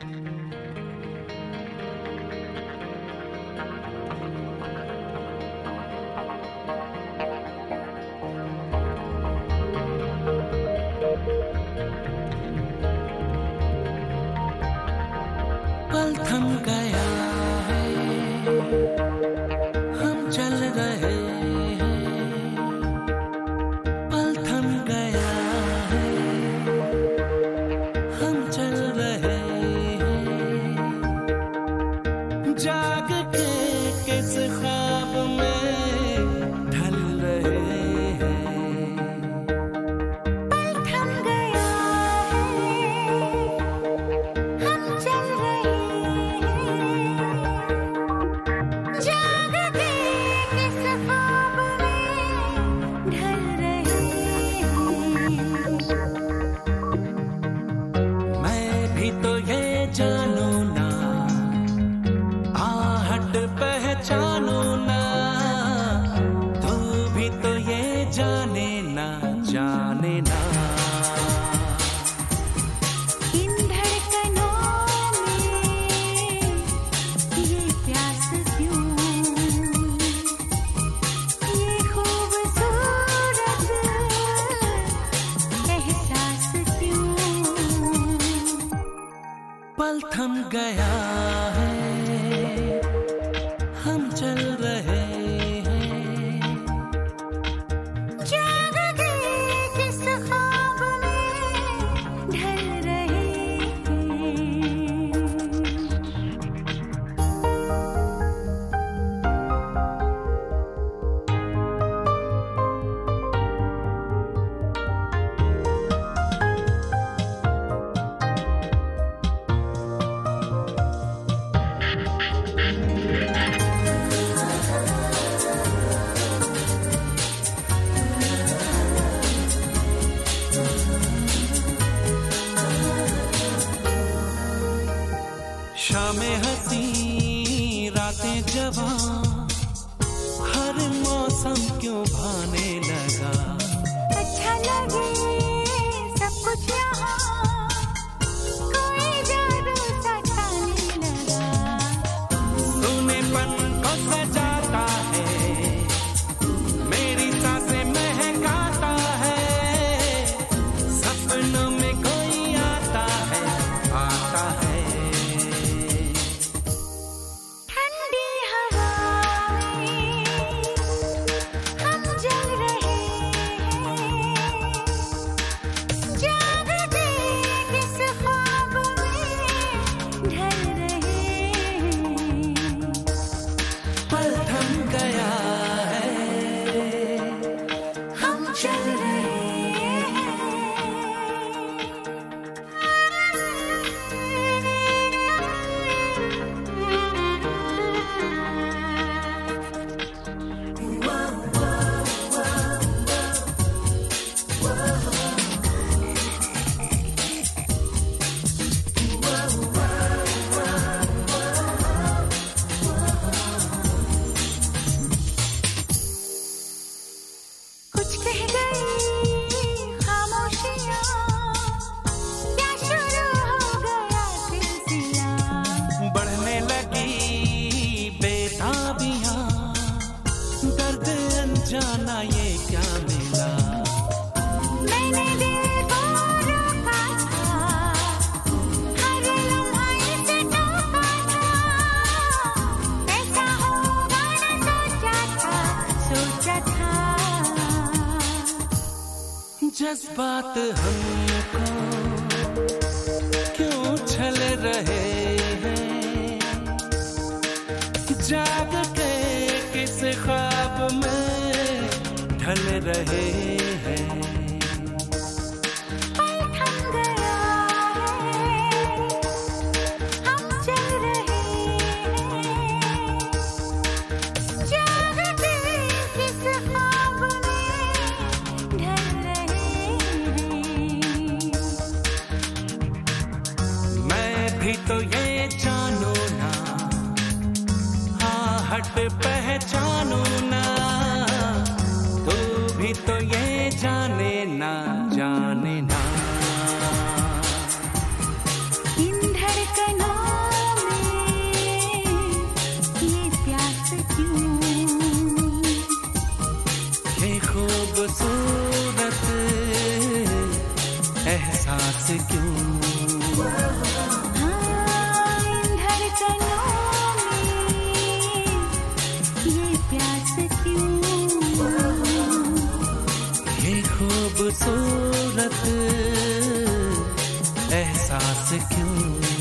पल थम गया है, हम चल रहे हैं। पल थम गया है, हम चल रहे हैं। जाग के किस ख्वाब में ढल रहे हैं। पल थम गया है, हम चल रहे हैं। जाग के किस ख्वाब में ढल रहे हैं। मैं भी तो ये जानू ना, आहट पहचानू ना। तू भी तो ये जाने ना, जाने ना। इन धड़कनों में ये प्यास क्यों, ये खूबसूरत एहसास क्यों। पल थम गया है, हम चल रहे हैं। जाग के किस ख्वाब में ढल रहे हैं। शामें हंसी रातें जवां, हर मौसम क्यों भाने लगा। अच्छा लगे सब कुछ यहाँ, कोई जादू सा छाने लगा। सूनेपन को सजाता है, मेरी सांसें महकाता है। सपनों में कोई आता है, आता है। ठंडी हवा में हम जल रहे हैं। जाग के किस ख्वाब में ढल रहे हैं। पल थम गया है, हम चल रहे कुछ कह गई खामोशियाँ, क्या शुरू हो गया सिलसिला। बढ़ने लगी बेताबियां, दर्द अनजाना ये क्या मिला। मैंने दिल को रोका था, हर लम्हा इसे टोका था। ऐसा होगा न सोचा था, सोचा था। जज्बात हमको क्यों छल रहे हैं। जाग के किस ख्वाब में ढल रहे हैं। पल थम गया है, हम चल रहे हैं। जाग के किस ख्वाब में ढल रहे हैं। मैं भी तो ये जानू ना, एहसास क्यों